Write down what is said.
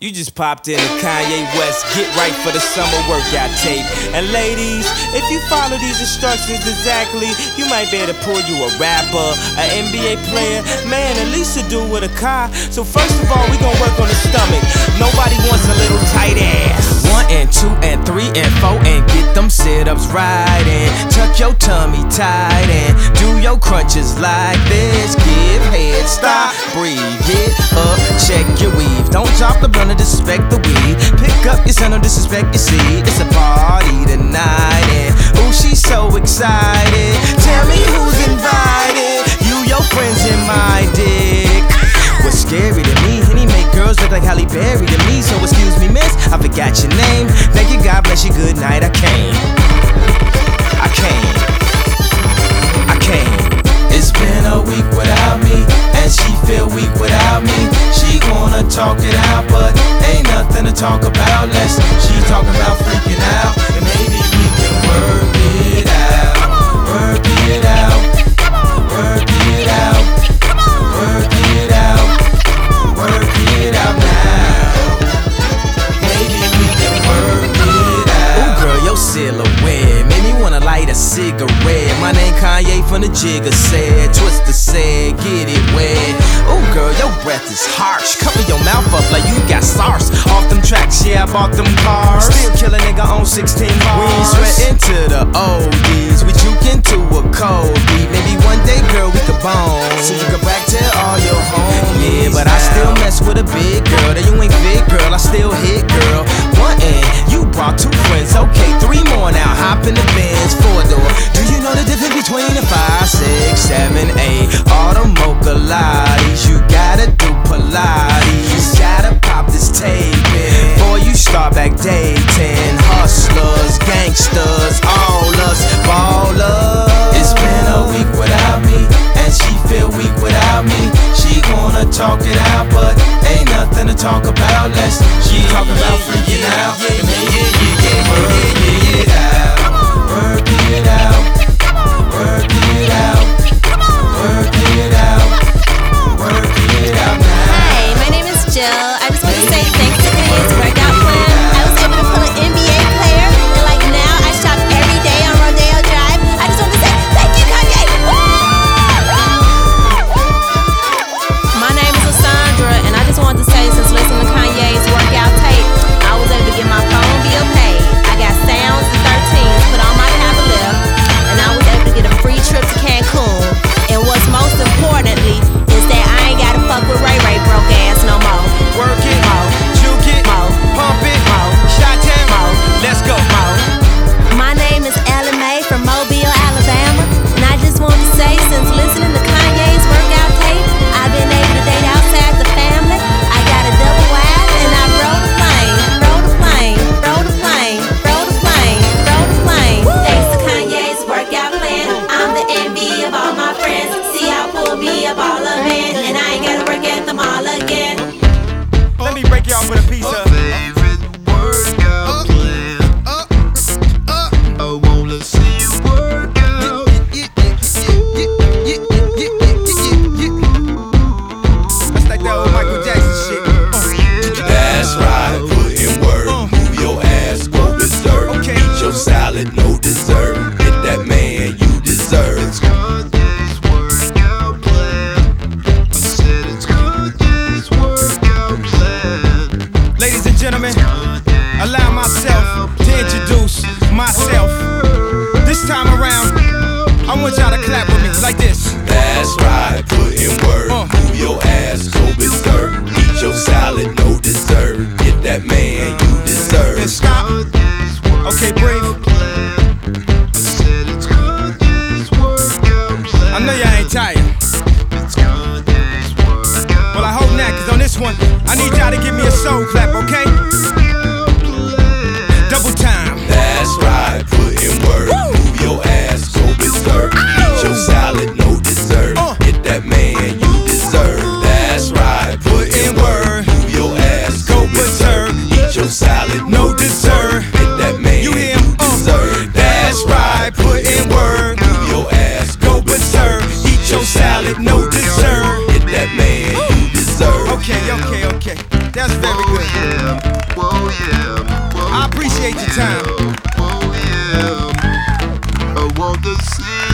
You just popped in to Kanye West, get right for the summer workout tape. And ladies, if you follow these instructions exactly, you might be able to pull you a rapper, an NBA player, man, at least to do with a car. So first of all, we gon' work on the stomach. Nobody wants a little tight ass. 1 and 2 and 3 and 4 and get them sit-ups right and tuck your tummy tight and do your crunches like this. Give head, stop, breathe, get up, check your weave. Don't drop the blunt, disrespect the weed. Pick up your son, don't disrespect your seed. It's a party tonight and ooh, she's so excited. Tell me who's invited. You, your friends, and my dick. What's scary to me, and he make girls look like Halle Berry to me. So excuse me, miss, I forgot your name. Thank you, God bless you, good night. I came. It's been a week without me, and she feel weak without me. She wanna talk it out, but ain't nothing to talk about. Less she talking about freaking out, and maybe we can work it out. Work it out. Work it out. Work it out. Work it out now. Maybe we can work it out. Ooh, girl, your silhouette made me wanna light a cigarette. My name Kanye from the Jigga said, Twister said, get it wet. Ooh, girl, your breath is harsh. Cover your mouth up like you got SARS. Off them tracks, yeah, I bought them cars. Still kill a nigga on 16 bars. We ain't sweating to the oldies. We juking to a cold beat. Maybe one day, girl, we could bone. So you can back tell all your homies. Yeah, but I still mess with a big girl. That you ain't big, girl, I still hit, girl. One end, you brought 2 friends. Okay, 3 more now. Hop in the Benz, 4-door. Do you know the difference between a 5, 6, 7, 8? All the mocha lotties. You gotta do Pilates. You gotta pop this tape in before you start back dating. Hustlers, gangsters, all us ballers. It's been a week without me, and she feel weak without me. She wanna talk it out, but ain't nothing to talk about. Less she talking about freaking out. Work it out. Work it out. Work it out. Work it out. Work it out now. Hi, my name is Jill. I just want to say thanks to Kanye's workout plan. I was able to pull an NBA player, and like now I shop every day on Rodeo Drive. I just want to say thank you, Kanye. My name is Lysandra, and I just wanted to say since listening to Kanye's workout tape, I was able to get my phone bill paid. I got sounds and 13s put on my tablet, and I was able to get a free trip to Cancun. And what's most importantly is that I ain't gotta fuck with Ray Ray broke ass no more. Work it, Mo. juke it, Mo. pump it, Mo. shot it, Mo. let's go. Mo. My name is Ella Mae from Mobile, Alabama, and I just want to say since listening to Kanye's workout tape, I've been able to date outside the family. I got a double wide and I rode a plane, rode a plane, rode a plane, rode a plane, rode a plane. Thanks to Kanye's workout plan, I'm the envy of all my friends. See, I pulled me a ball of it, and I ain't gotta work at the mall again. Let me break y'all for the pizza. Favorite workout plan. I wanna see you work out. That's like that old Michael Jackson shit. That's right, put in work, move your ass, go berserk. Okay. Eat your salad, no dessert. Get that man you deserve. It's Kanye's workout plan. I said it's Kanye's workout plan. Ladies and gentlemen, allow myself to introduce myself. This time around, I want y'all to clap with me like this. That's right, put in work, move your ass, go berserk. Eat your salad, no dessert. Get that man you And deserve. stop. Okay, breathe. I said it's Kanye's workout plan. I know y'all ain't tired. It's Kanye's workout. Well, I hope not, cause on this one, I need y'all to give me a soul clap, okay? Double time. That's right, put in work, move your ass, go berserk. Eat your salad, no dessert. Get that man you deserve. That's right, put in work, move your ass, go berserk. Eat your salad, no dessert. Get that man You hear you him? deserve. That's right, put in work, move your ass, go berserk. Eat your salad, no dessert. Get that man you deserve. Okay. That's very good. yeah, whoa, yeah. I appreciate your time. Whoa, yeah. I want to see